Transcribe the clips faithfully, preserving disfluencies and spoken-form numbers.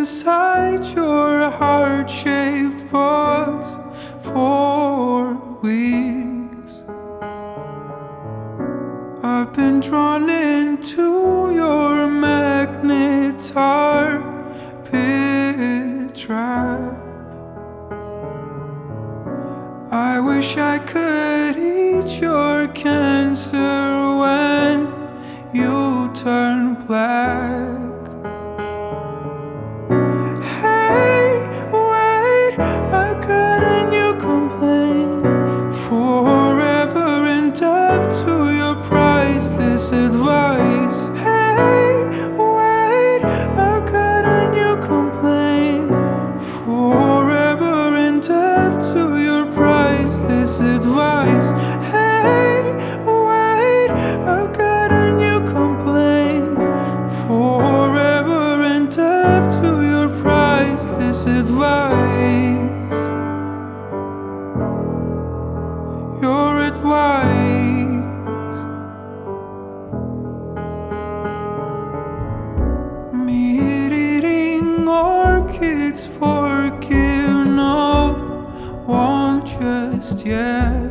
inside your heart-shaped box for weeks. I've been drawn into your magnetar pit trap. I wish I could eat your cancer when you turn black. Hey, wait, how couldn't you complain? Forever indebted to your priceless advice. Hey, wait, how couldn't you complain? Forever indebted to your priceless advice. Hey, wait, how couldn't you complain? Forever indebted to your priceless advice. Your advice. Meat-eating orchids forgive no one just yet.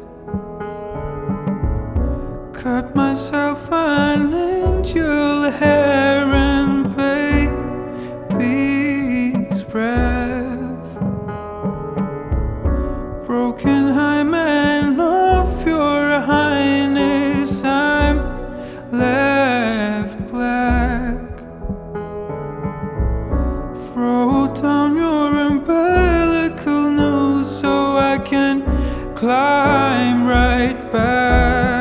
Cut myself an angel hair and baby's breath. Broken hymen of your highness, I'm left black. Throw down your umbilical news so I can climb right back.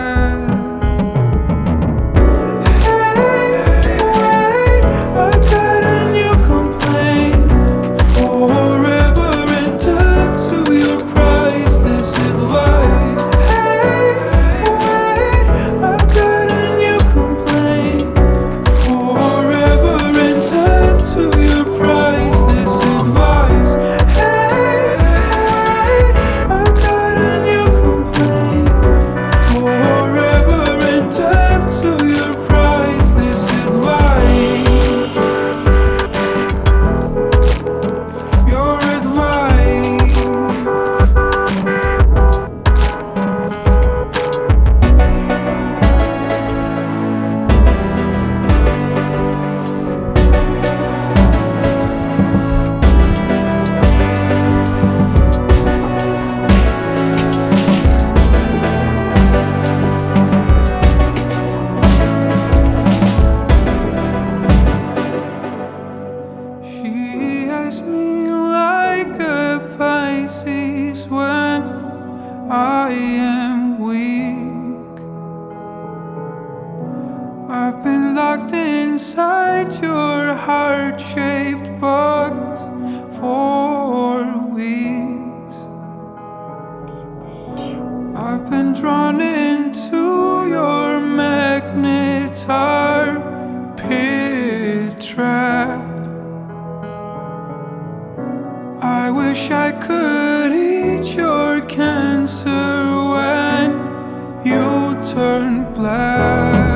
She eyes me like a Pisces when I am weak. I've been locked inside your heart-shaped box for weeks. I've been drawn into your magnetar pit trap. I wish I could eat your cancer when you turn black.